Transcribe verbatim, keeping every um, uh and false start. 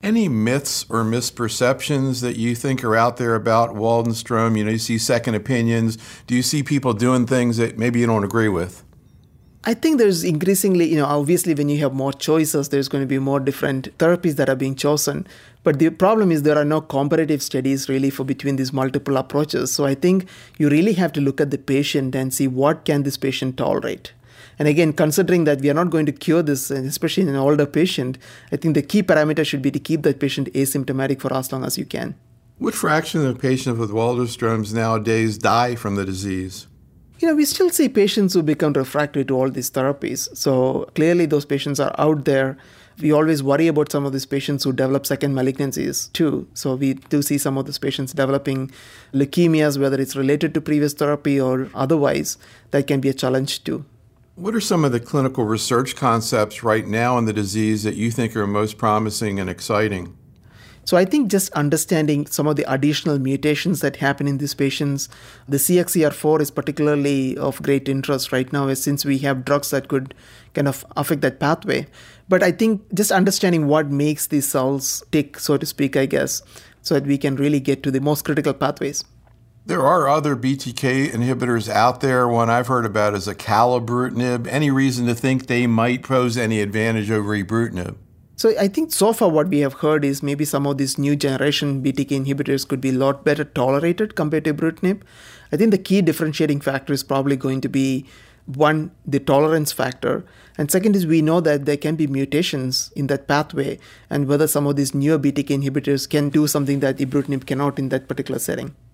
any myths or misperceptions that you think are out there about Waldenstrom? You know, you see second opinions. Do you see people doing things that maybe you don't agree with? I think there's increasingly, you know, obviously when you have more choices, there's going to be more different therapies that are being chosen. But the problem is there are no comparative studies really for between these multiple approaches. So I think you really have to look at the patient and see what can this patient tolerate. And again, considering that we are not going to cure this, especially in an older patient, I think the key parameter should be to keep that patient asymptomatic for as long as you can. What fraction of patients with Waldenstrom's nowadays die from the disease? You know, we still see patients who become refractory to all these therapies. So clearly those patients are out there. We always worry about some of these patients who develop second malignancies too. So we do see some of these patients developing leukemias, whether it's related to previous therapy or otherwise, that can be a challenge too. What are some of the clinical research concepts right now in the disease that you think are most promising and exciting? So I think just understanding some of the additional mutations that happen in these patients, the C X C R four is particularly of great interest right now, since we have drugs that could kind of affect that pathway. But I think just understanding what makes these cells tick, so to speak, I guess, so that we can really get to the most critical pathways. There are other B T K inhibitors out there. One I've heard about is acalabrutinib. Any reason to think they might pose any advantage over ibrutinib? So I think so far what we have heard is maybe some of these new generation B T K inhibitors could be a lot better tolerated compared to ibrutinib. I think the key differentiating factor is probably going to be, one, the tolerance factor. And second is we know that there can be mutations in that pathway and whether some of these newer B T K inhibitors can do something that ibrutinib cannot in that particular setting.